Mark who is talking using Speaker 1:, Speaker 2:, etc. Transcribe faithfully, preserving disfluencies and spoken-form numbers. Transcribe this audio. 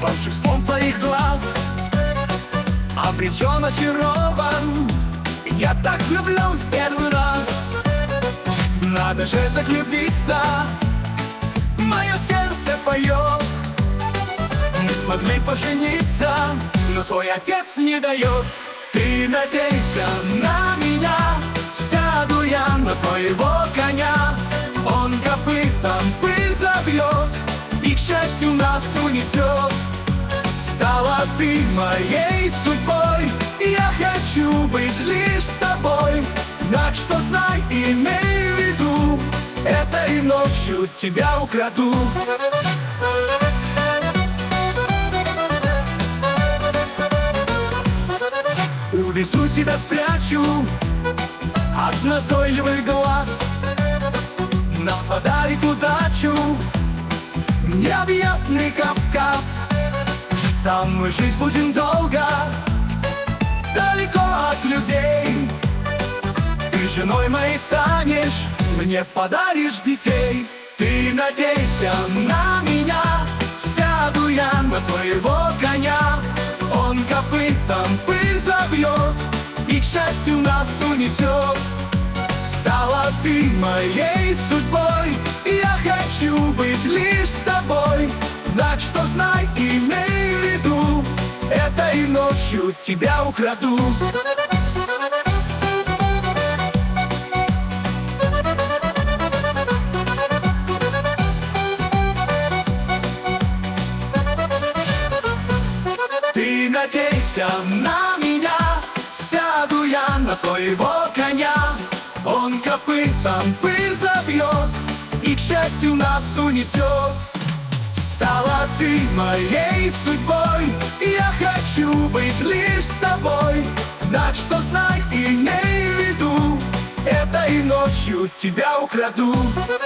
Speaker 1: волшебством твоих глаз обречен, очарован. Я так влюблен в первый раз. Надо же так влюбиться, мое сердце поет. Мы могли пожениться, но твой отец не дает. Ты надейся на меня, сяду я на своего коня. Он копытом пыль забьет и к счастью нас унесет. Стала ты моей судьбой, я хочу быть лишь с тобой. Так что знай, имей в виду, этой ночью тебя украду. Увезу тебя, спрячу от назойливых глаз. Нам подарит удачу необъятный Кавказ. Там мы жить будем долго, далеко от людей. Ты женой моей станешь, мне подаришь детей. Ты надейся на меня, сяду я на своего коня. Он копытом пыль забьет и к счастью нас унесет. Стала ты моей судьбой, я хочу быть лишь с тобой. Так что знай, имей в виду, этой ночью тебя украду. Ты надейся на меня, сяду я на своего коня. Он копытом пыль забьет и к счастью нас унесет. Стала ты моей судьбой, я хочу быть лишь с тобой. Так что знай, имей в виду, этой ночью тебя украду.